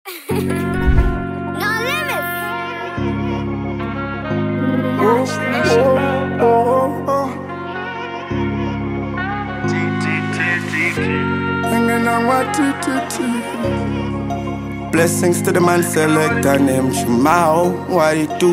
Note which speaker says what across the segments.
Speaker 1: No limits.
Speaker 2: Blessings to the man selector named Shimao. Why you do?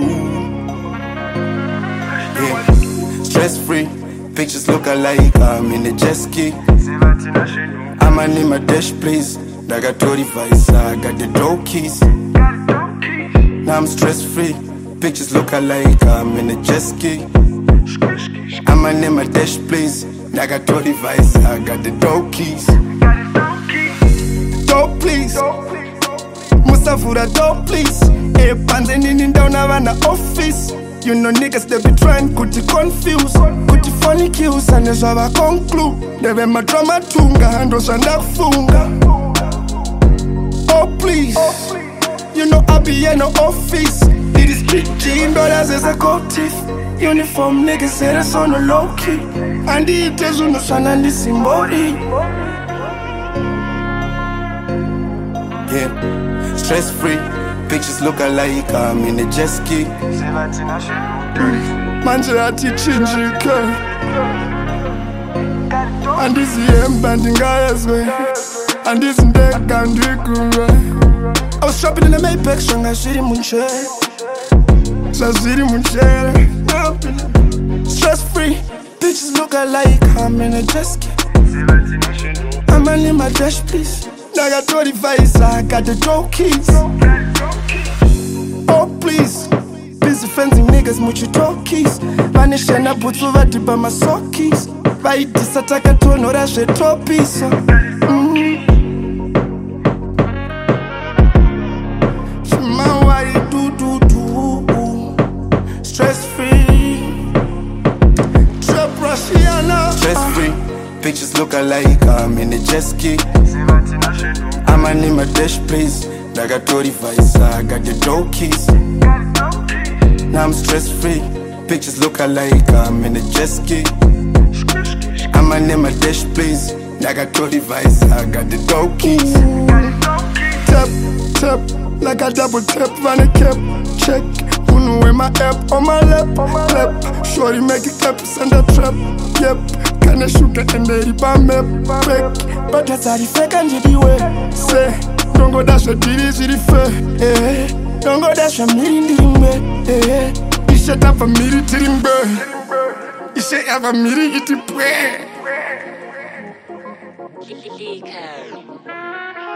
Speaker 2: Yeah. Stress free, pictures look alike. I'm in a jet ski. I'm a name a dash please. I got 30 vice, I got the door keys. Now I'm stress free, pictures look alike. I'm in a jet ski. I'm a name a dash please. I got 30 vice, I got the door keys. Door please. Musafura door please. A panzenin down around the office. You know niggas they be trying to confuse. Put the funny kills and there's what I conclude. They be my drama tunga handles and that funga. Oh please. You know I be in the office. Did this big jean brothers as a gold teeth. Uniform niggas say that's on the low key. And the eaters on the sun and the symbolic. Yeah, stress free, pictures look alike. I'm in a jet ski. Manje ati chinjika. And this yem banding guys way. And this deck and I was shopping in the Mapex, shanga shiri munche. Shashiri munche. Stress free, bitches look alike. I'm in a jet ski. I'm only my dash please. I got 25, I got the door keys. Oh please, busy fencing niggas mucho talkies. Vanish and I put over the by my sockies. By this attack I told no rush a trophies. Shima why you do. Stress free. Trap Russiana. Stress free, pictures look alike. I'm in a jet ski. I'm a name a dash please. I got 30 vice, I got the door keys. Now I'm stress free, pictures look alike. I'm in a jet ski. I'm a name a dash please. I got 30 vice, I got the door keys. Tap, like a double tap on a cap. Check, who know where my app on my lap. Clap, shorty make it clap, send a trap. Yep. Can I shoot it and they rip on me back? But that's how the fake and the way. Say, don't go dash your ditty to the fair. Don't go dash your meeting to the way. You shut up a meeting to the bird. You shut up a meeting to the prayer.